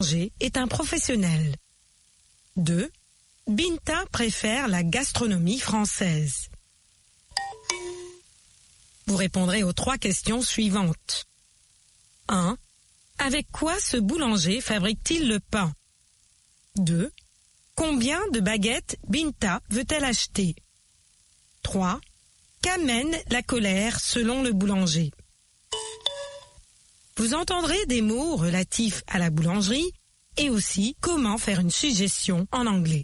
est un professionnel. 2. Binta préfère la gastronomie française. Vous répondrez aux 3 questions suivantes. 1. Avec quoi ce boulanger fabrique-t-il le pain? 2. Combien de baguettes Binta veut-elle acheter? 3. Qu'amène la colère selon le boulanger? Vous entendrez des mots relatifs à la boulangerie et aussi comment faire une suggestion en anglais.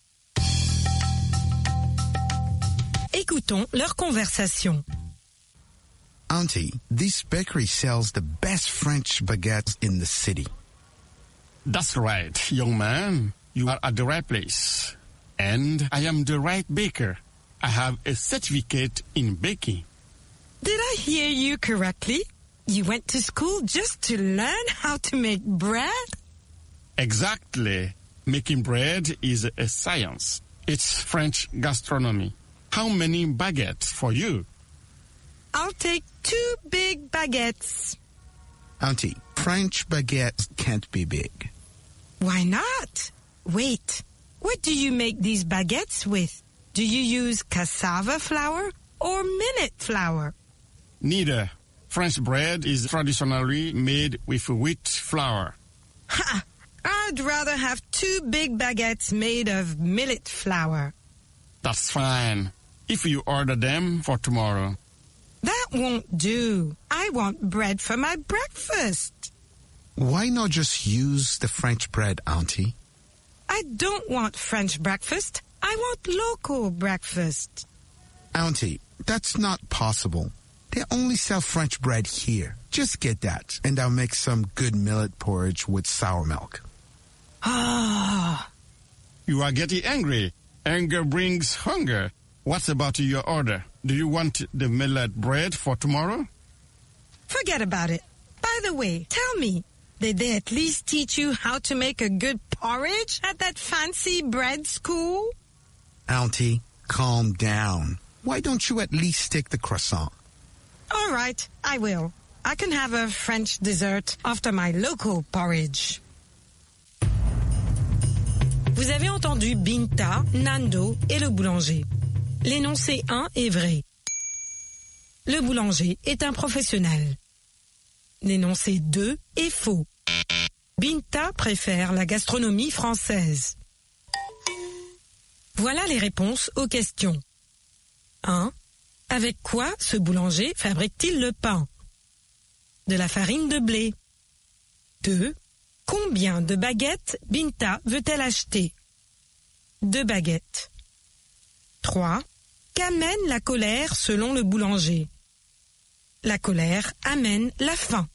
Écoutons leur conversation. Auntie, this bakery sells the best French baguettes in the city. That's right, young man. You are at the right place. And I am the right baker. I have a certificate in baking. Did I hear you correctly? You went to school just to learn how to make bread? Exactly. Making bread is a science. It's French gastronomy. How many baguettes for you? I'll take 2 big baguettes. Auntie, French baguettes can't be big. Why not? Wait, what do you make these baguettes with? Do you use cassava flour or millet flour? Neither. French bread is traditionally made with wheat flour. Ha! I'd rather have 2 big baguettes made of millet flour. That's fine. If you order them for tomorrow. That won't do. I want bread for my breakfast. Why not just use the French bread, Auntie? I don't want French breakfast. I want local breakfast. Auntie, that's not possible. They only sell French bread here. Just get that, and I'll make some good millet porridge with sour milk. Ah. You are getting angry. Anger brings hunger. What about your order? Do you want the millet bread for tomorrow? Forget about it. By the way, tell me, did they at least teach you how to make a good porridge at that fancy bread school? Auntie, calm down. Why don't you at least take the croissant? All right, I will. I can have a French dessert after my local porridge. Vous avez entendu Binta, Nando et le boulanger. L'énoncé 1 est vrai. Le boulanger est un professionnel. L'énoncé 2 est faux. Binta préfère la gastronomie française. Voilà les réponses aux questions. 1. Avec quoi ce boulanger fabrique-t-il le pain? De la farine de blé. 2. Combien de baguettes Binta veut-elle acheter? 2 baguettes. 3. Qu'amène la colère selon le boulanger? La colère amène la faim.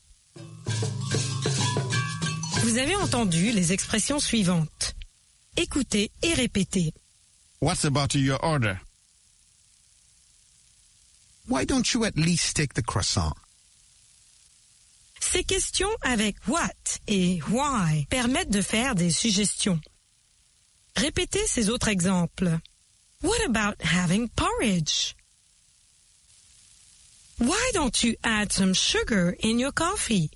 Vous avez entendu les expressions suivantes. Écoutez et répétez. What about your order? Why don't you at least take the croissant? Ces questions avec what et why permettent de faire des suggestions. Répétez ces autres exemples. What about having porridge? Why don't you add some sugar in your coffee?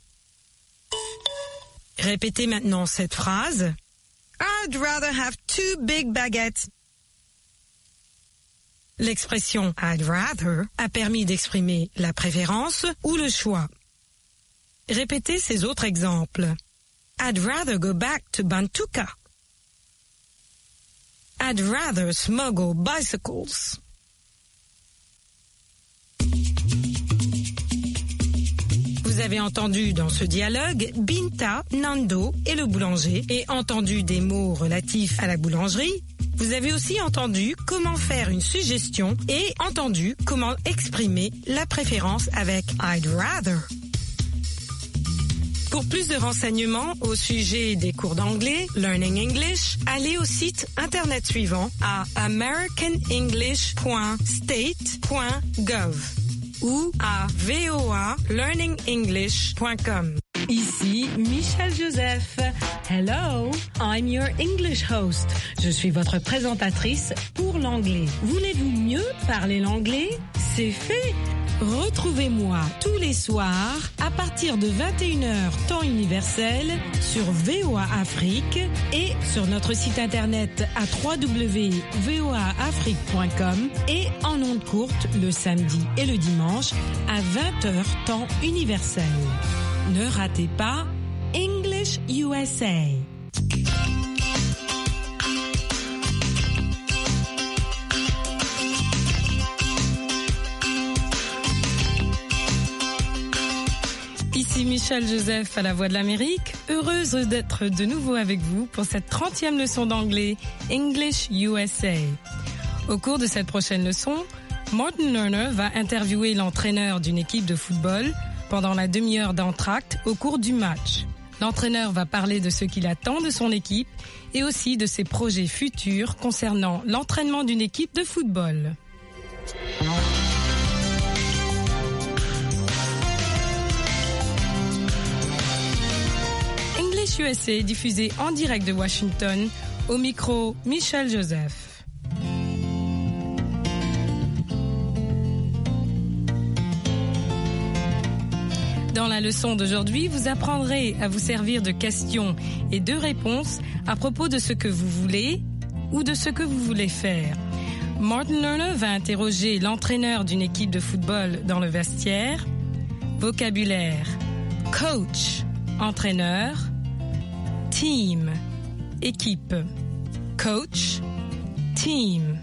Répétez maintenant cette phrase. I'd rather have 2 big baguettes. L'expression I'd rather a permis d'exprimer la préférence ou le choix. Répétez ces autres exemples. I'd rather go back to Bantuka. I'd rather smuggle bicycles. Vous avez entendu dans ce dialogue Binta, Nando et le boulanger et entendu des mots relatifs à la boulangerie. Vous avez aussi entendu comment faire une suggestion et entendu comment exprimer la préférence avec I'd rather. Pour plus de renseignements au sujet des cours d'anglais, Learning English, allez au site internet suivant à americanenglish.state.gov ou à voalearningenglish.com. Ici Michel Joseph. Hello, I'm your English host. Je suis votre présentatrice pour l'anglais. Voulez-vous mieux parler l'anglais? C'est fait. Retrouvez-moi tous les soirs à partir de 21h temps universel sur VOA Afrique et sur notre site internet à www.voaafrique.com et en ondes courtes le samedi et le dimanche à 20h temps universel. Ne ratez pas English USA. Ici Michel Joseph à la Voix de l'Amérique, heureuse d'être de nouveau avec vous pour cette 30e leçon d'anglais English USA. Au cours de cette prochaine leçon, Martin Lerner va interviewer l'entraîneur d'une équipe de football pendant la demi-heure d'entracte au cours du match. L'entraîneur va parler de ce qu'il attend de son équipe et aussi de ses projets futurs concernant l'entraînement d'une équipe de football. English USA est diffusé en direct de Washington, au micro Michel Joseph. Dans la leçon d'aujourd'hui, vous apprendrez à vous servir de questions et de réponses à propos de ce que vous voulez ou de ce que vous voulez faire. Martin Lerner va interroger l'entraîneur d'une équipe de football dans le vestiaire. Vocabulaire: coach, entraîneur. Team, équipe. Coach, team.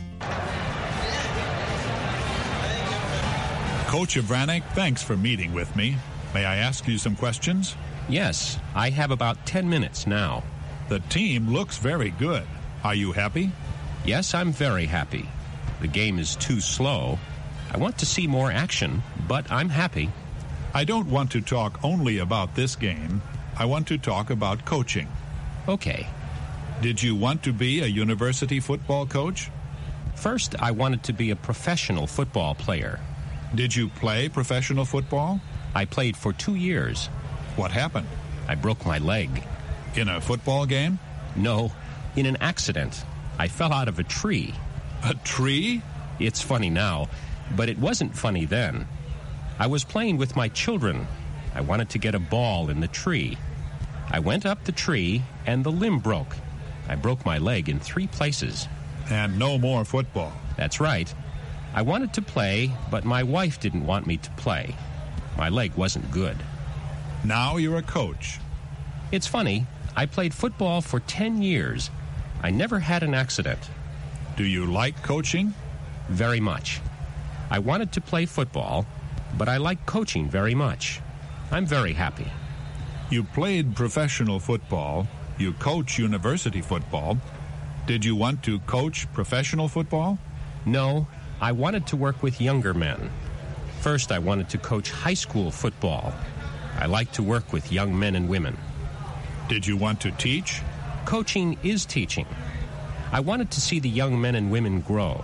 Coach Vranek, thanks for meeting with me. May I ask you some questions? Yes, I have about 10 minutes now. The team looks very good. Are you happy? Yes, I'm very happy. The game is too slow. I want to see more action, but I'm happy. I don't want to talk only about this game. I want to talk about coaching. Okay. Did you want to be a university football coach? First, I wanted to be a professional football player. Did you play professional football? I played for 2 years. What happened? I broke my leg. In a football game? No, in an accident. I fell out of a tree. A tree? It's funny now, but it wasn't funny then. I was playing with my children. I wanted to get a ball in the tree. I went up the tree, and the limb broke. I broke my leg in 3 places. And no more football. That's right. I wanted to play, but my wife didn't want me to play. My leg wasn't good. Now you're a coach. It's funny. I played football for 10 years. I never had an accident. Do you like coaching? Very much. I wanted to play football, but I like coaching very much. I'm very happy. You played professional football. You coach university football. Did you want to coach professional football? No, I wanted to work with younger men. First, I wanted to coach high school football. I like to work with young men and women. Did you want to teach? Coaching is teaching. I wanted to see the young men and women grow.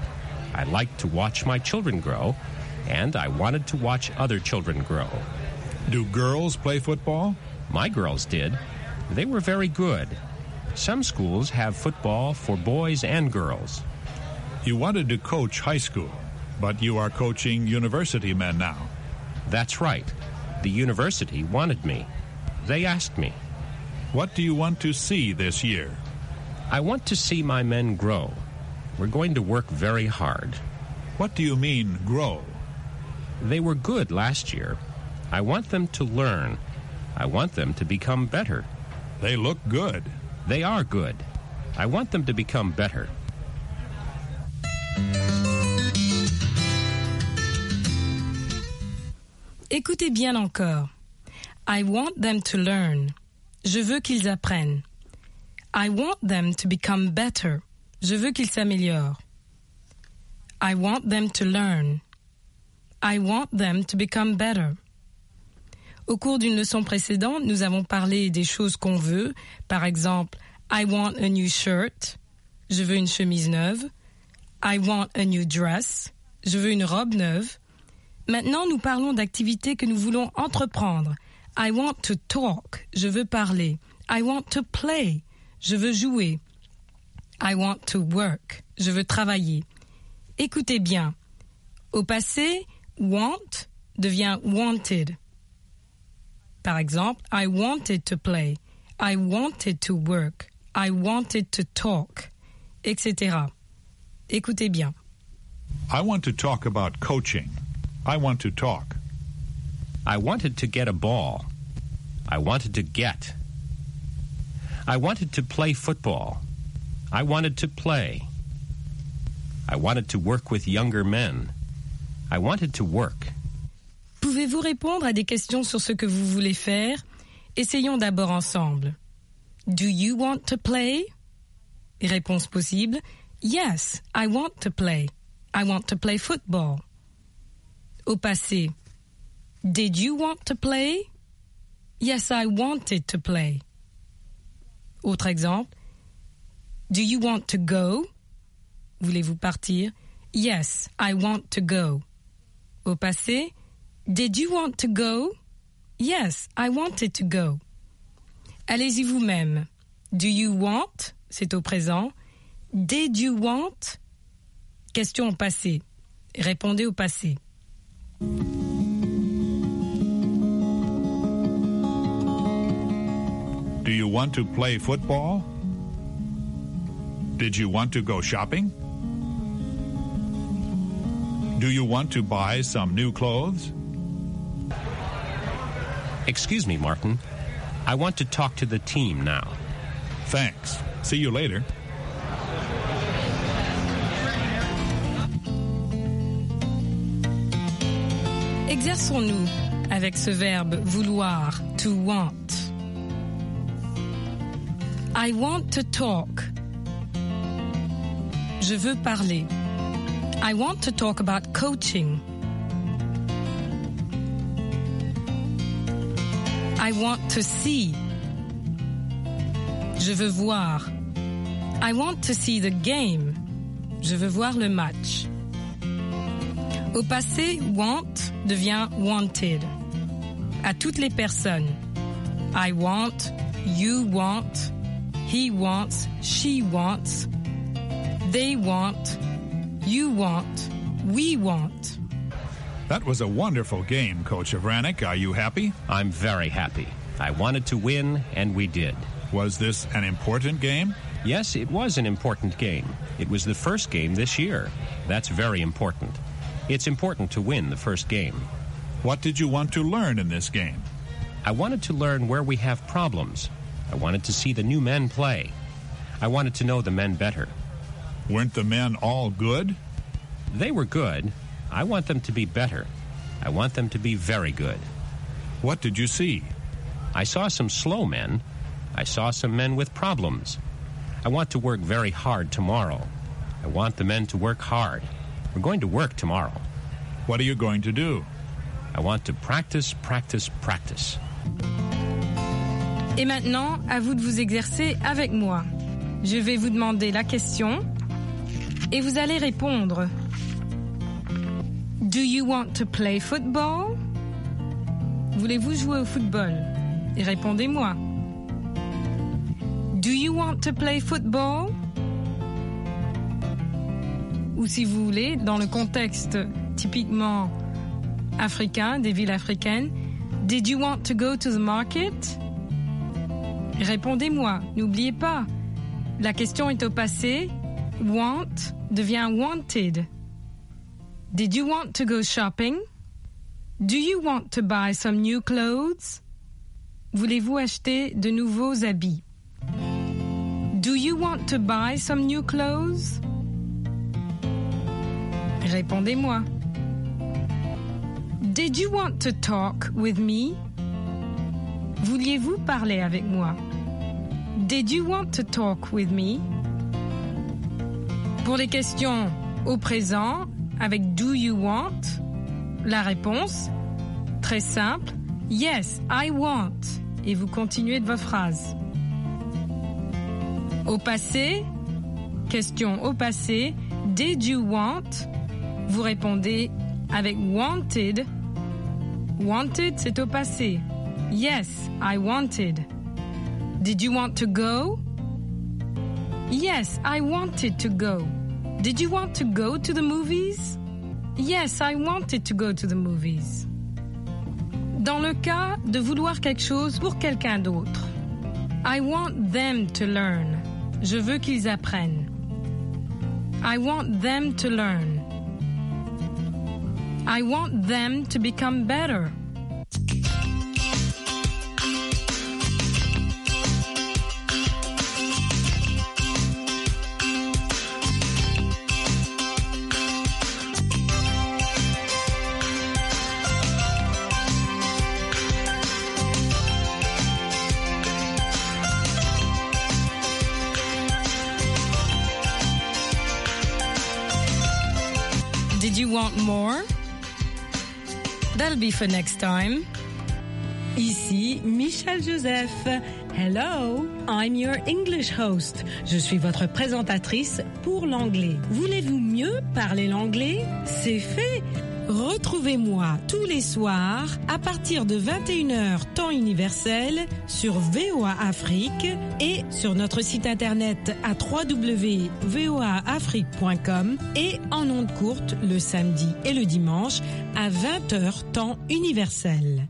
I liked to watch my children grow, and I wanted to watch other children grow. Do girls play football? My girls did. They were very good. Some schools have football for boys and girls. You wanted to coach high school, but you are coaching university men now. That's right. The university wanted me. They asked me. What do you want to see this year? I want to see my men grow. We're going to work very hard. What do you mean, grow? They were good last year. I want them to learn. I want them to become better. They look good. They are good. I want them to become better. Écoutez bien encore. I want them to learn. Je veux qu'ils apprennent. I want them to become better. Je veux qu'ils s'améliorent. I want them to learn. I want them to become better. Au cours d'une leçon précédente, nous avons parlé des choses qu'on veut. Par exemple, I want a new shirt. Je veux une chemise neuve. I want a new dress. Je veux une robe neuve. Maintenant, nous parlons d'activités que nous voulons entreprendre. I want to talk. Je veux parler. I want to play. Je veux jouer. I want to work. Je veux travailler. Écoutez bien. Au passé, want devient wanted. Par exemple, I wanted to play, I wanted to work, I wanted to talk, etc. Écoutez bien. I want to talk about coaching. I want to talk. I wanted to get a ball. I wanted to get. I wanted to play football. I wanted to play. I wanted to work with younger men. I wanted to work. Pouvez-vous répondre à des questions sur ce que vous voulez faire? Essayons d'abord ensemble. Do you want to play? Réponse possible. Yes, I want to play. I want to play football. Au passé. Did you want to play? Yes, I wanted to play. Autre exemple. Do you want to go? Voulez-vous partir? Yes, I want to go. Au passé. Did you want to go? Yes, I wanted to go. Allez-y vous-même. Do you want? C'est au présent. Did you want? Question au passé. Répondez au passé. Do you want to play football? Did you want to go shopping? Do you want to buy some new clothes? Excuse me, Martin. I want to talk to the team now. Thanks. See you later. Exerçons-nous avec ce verbe vouloir, to want. I want to talk. Je veux parler. I want to talk about coaching. I want to see. Je veux voir. I want to see the game. Je veux voir le match. Au passé, want devient wanted. À toutes les personnes. I want, you want, he wants, she wants, they want, you want, we want. That was a wonderful game, Coach Avranek. Are you happy? I'm very happy. I wanted to win, and we did. Was this an important game? Yes, it was an important game. It was the first game this year. That's very important. It's important to win the first game. What did you want to learn in this game? I wanted to learn where we have problems. I wanted to see the new men play. I wanted to know the men better. Weren't the men all good? They were good. I want them to be better. I want them to be very good. What did you see? I saw some slow men. I saw some men with problems. I want to work very hard tomorrow. I want the men to work hard. We're going to work tomorrow. What are you going to do? I want to practice, practice, practice. Et maintenant, à vous de vous exercer avec moi. Je vais vous demander la question et vous allez répondre. Do you want to play football? Voulez-vous jouer au football? Et répondez-moi. Do you want to play football? Ou si vous voulez, dans le contexte typiquement africain, des villes africaines, did you want to go to the market? Répondez-moi, n'oubliez pas, la question est au passé, want devient wanted. Did you want to go shopping? Do you want to buy some new clothes? Voulez-vous acheter de nouveaux habits? Do you want to buy some new clothes? Répondez-moi. Did you want to talk with me? Vouliez-vous parler avec moi? Did you want to talk with me? Pour les questions au présent, avec do you want, la réponse, très simple, yes, I want. Et vous continuez de votre phrase. Au passé, question au passé, did you want? Vous répondez avec wanted. Wanted, c'est au passé. Yes, I wanted. Did you want to go? Yes, I wanted to go. Did you want to go to the movies? Yes, I wanted to go to the movies. Dans le cas de vouloir quelque chose pour quelqu'un d'autre. I want them to learn. Je veux qu'ils apprennent. I want them to learn. I want them to become better. Did you want more? That'll be for next time. Ici Michel Joseph. Hello, I'm your English host. Je suis votre présentatrice pour l'anglais. Voulez-vous mieux parler l'anglais? C'est fait. Retrouvez-moi tous les soirs à partir de 21h temps universel sur VOA Afrique et sur notre site internet à www.voaafrique.com et en ondes courtes le samedi et le dimanche à 20h temps universel.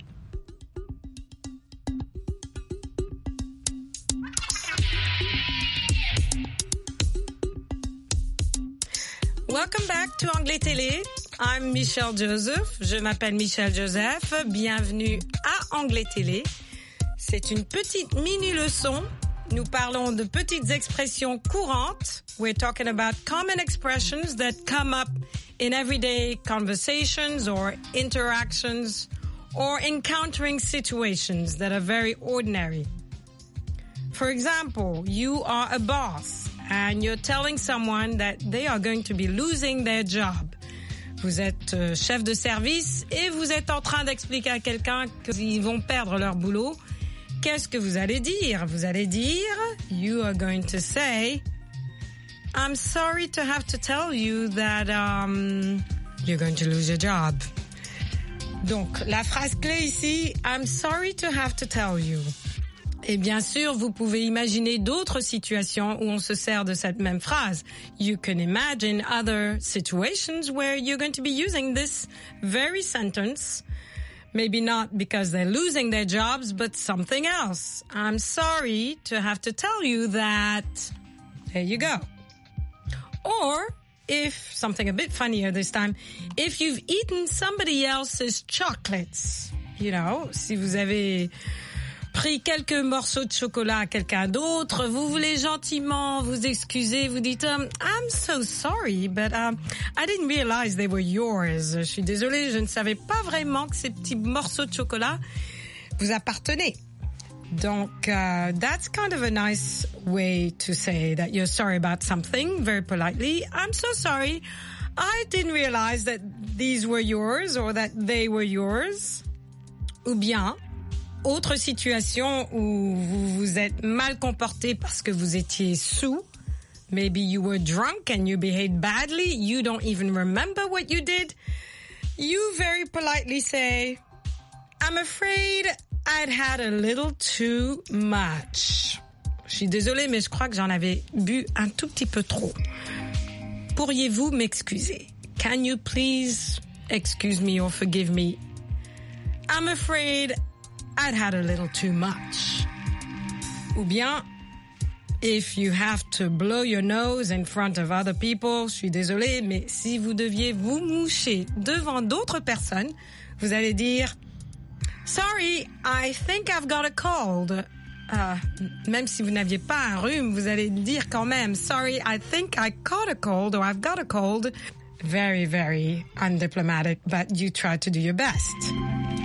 Welcome back to Anglais Télé. I'm Michel Joseph. Je m'appelle Michel Joseph. Bienvenue à Anglais Télé. C'est une petite mini-leçon. Nous parlons de petites expressions courantes. We're talking about common expressions that come up in everyday conversations or interactions or encountering situations that are very ordinary. For example, you are a boss and you're telling someone that they are going to be losing their job. Vous êtes chef de service et vous êtes en train d'expliquer à quelqu'un qu'ils vont perdre leur boulot. Qu'est-ce que vous allez dire? Vous allez dire, you are going to say, I'm sorry to have to tell you that you're going to lose your job. Donc, la phrase clé ici, I'm sorry to have to tell you. Et bien sûr, vous pouvez imaginer d'autres situations où on se sert de cette même phrase. You can imagine other situations where you're going to be using this very sentence. Maybe not because they're losing their jobs, but something else. I'm sorry to have to tell you that. There you go. Or, if something a bit funnier this time, if you've eaten somebody else's chocolates. You know, si vous avez pris quelques morceaux de chocolat à quelqu'un d'autre, vous voulez gentiment vous excuser, vous dites I'm so sorry, but I didn't realize they were yours. Je suis désolée, je ne savais pas vraiment que ces petits morceaux de chocolat vous appartenaient. Donc, that's kind of a nice way to say that you're sorry about something, very politely. I'm so sorry. I didn't realize that these were yours or that they were yours. Ou bien, autre situation où vous vous êtes mal comporté parce que vous étiez sous. Maybe you were drunk and you behaved badly. You don't even remember what you did. You very politely say, I'm afraid I'd had a little too much. Je suis désolée, mais je crois que j'en avais bu un tout petit peu trop. Pourriez-vous m'excuser? Can you please excuse me or forgive me? I'm afraid I'd had a little too much. Ou bien, if you have to blow your nose in front of other people, je suis désolée, mais si vous deviez vous moucher devant d'autres personnes, vous allez dire, sorry, I think I've got a cold. Même si vous n'aviez pas un rhume, vous allez dire quand même, sorry, I think I caught a cold or I've got a cold. Very, very undiplomatic, but you try to do your best.